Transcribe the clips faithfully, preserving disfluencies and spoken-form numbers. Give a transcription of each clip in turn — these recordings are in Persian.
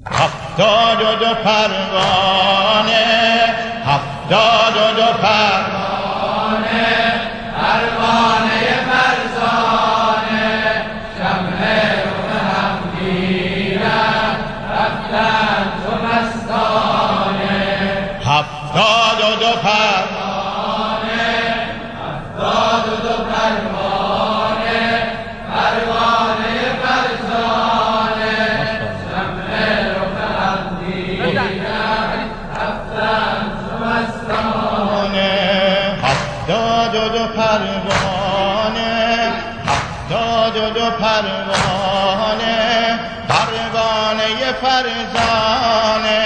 هفتاد و دو پروانه، هفتاد و دو پروانه، پروانه فرزانه، شمع رخ هم گیرد رفتن چو مستانه. هفتاد و دو پروانه، هفتاد و دو پروانه، پروانه فرزانه، شمع رخ هم گیرد رفتن چو مستانه. هفتاد و دو پروانه، هفتاد و دو پروانه، پروانه فرزانه،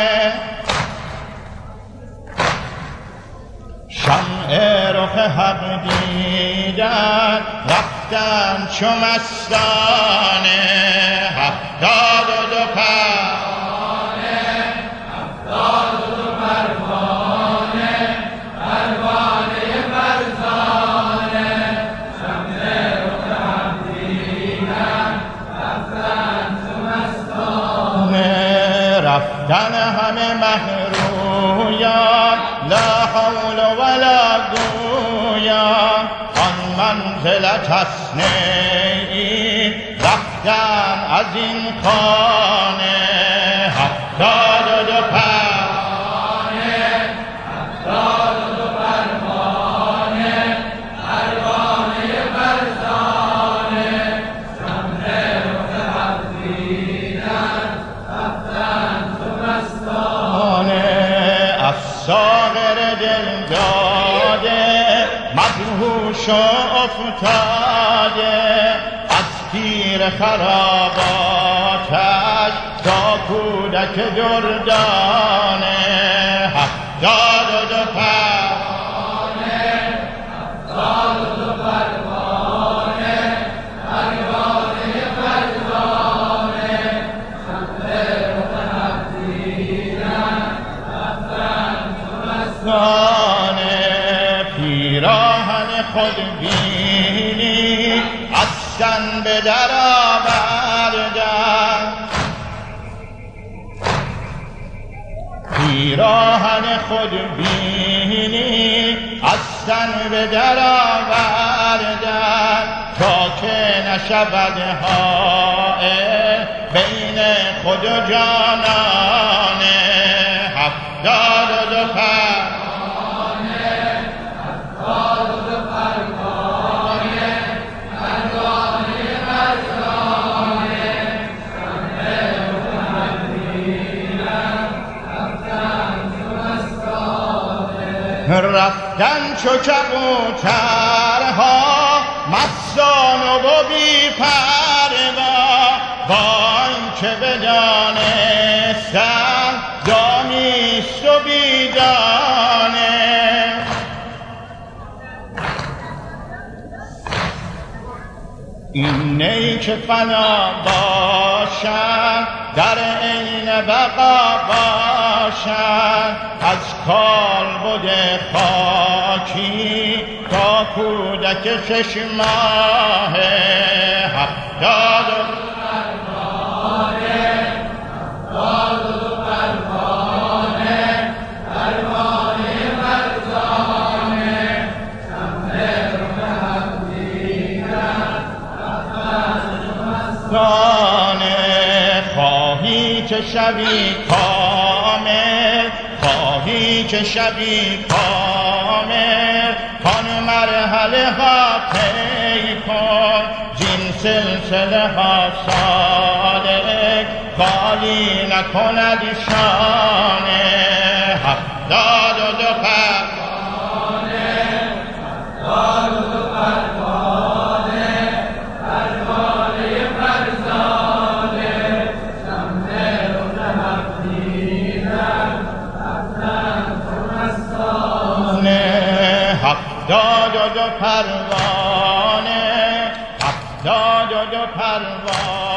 شمع رخ حق دیدن رفتن چو مستانه. هفتاد و دو پروانه، هفتاد و دو پروانه، پروانه فرزانه، شمع رخ هم دیدن رفتن چو مستانه. رفتن همه مهرویان، لا حول ولا گویا، آن منزلت است نیی رفتن از این خانه. هفتاد و دو پروانه، هفتاد و دو پروانه، پروانه فرزانه، شمع رخ هم دیدن رفتن چو مستانه. از ساغر دل داده مدهوش و افتاده، از پیر خراباتش تا کودک دردانه. هفتاد و دو پروانه، هفتاد و دو پروانه، پروانه فرزانه، شمع رخ هم دیدن رفتن چو مستانه. پیراهن خود بینی از تن به در آوردن، پیراهن خود بینی از تن به در آوردن، تا که نشود حائل بین خود و جانانه. هفتاد و دو پروانه، هفتاد و دو پروانه، پروانه فرزانه، شمع رخ هم دیدن رفتن چو مستانه. رفتن چو کبوترها مستان و بی پروا، با آنکه بدانستند دامیست و بیدانه. این نی که فنا باشد در عین بقا باشد، از کالبد خاکی تا کودک شش ماهه. هفتاد و پروانه، هفتاد و دو پروانه، پروانه فرزانه، شمع رخ هم دیدن رفتن چو مستانه. خواهی که شوی کامل، خواهی که شوی کامل، کان مرحله ها طی کن، زین سلسله ها سالک خالی نکند شانه. هفتاد و دو پروانه، هفتاد و دو پروانه، پروانه فرزانه، شمع رخ هم دیدن رفتن چو مستانه. هفتاد و دو پروانه، هفتاد و دو پروانه.